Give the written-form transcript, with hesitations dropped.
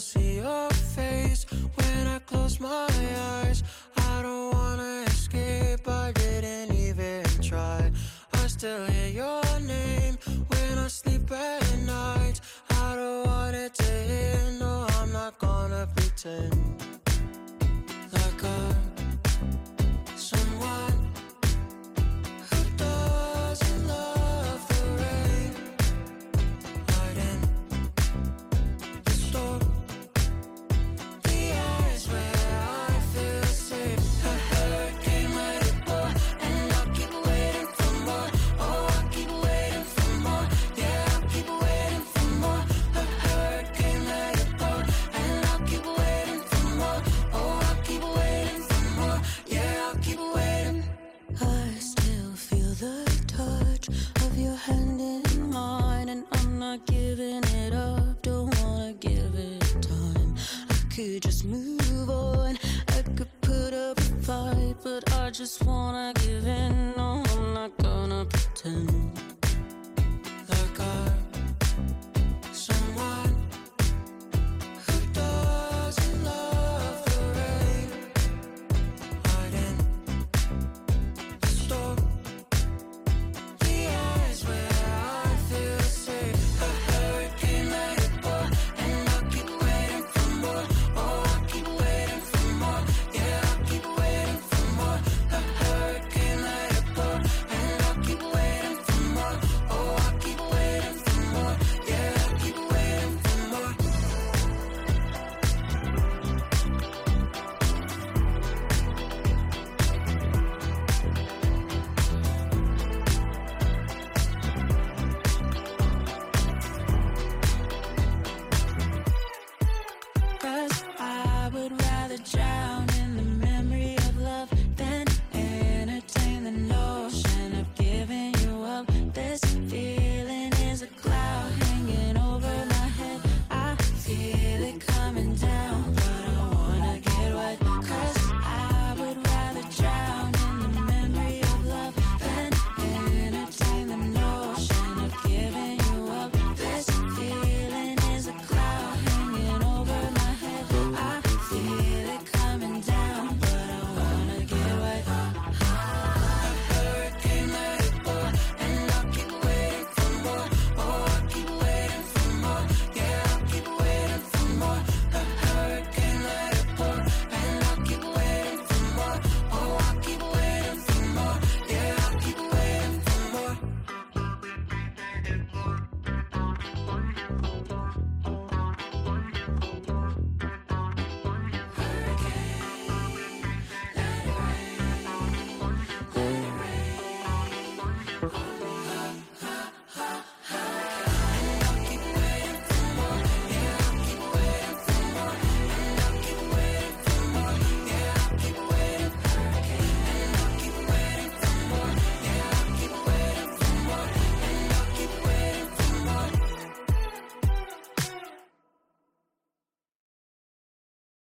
see your face when I close my eyes. I don't wanna escape, I didn't even try. I still hear your name when I sleep at night. I don't want it to end, no, I'm not gonna pretend like I'm someone who doesn't love the rain. Hiding the storm, the eyes where I feel safe. A hurricane let it pour, and I'll keep waiting for more. Oh, I'll keep waiting for more. Yeah, I'll keep waiting for more. A hurricane let it pour, and I'll keep waiting for more. Oh, I'll keep waiting for more. Yeah, I'll keep waiting. I still feel the touch of your hand in mine, and I'm not giving it up, don't wanna give it time. I could just move on, I could put up a fight, but I just wanna